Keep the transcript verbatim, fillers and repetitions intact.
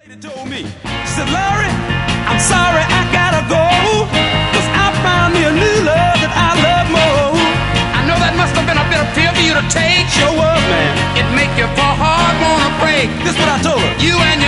He told me, she said, Larry, I'm sorry I gotta go, cause I found me a new love that I love more. I know that must have been a bit of fear for you to take. Sure was, man. It make you for hard wanna break. This is what I told her. You and your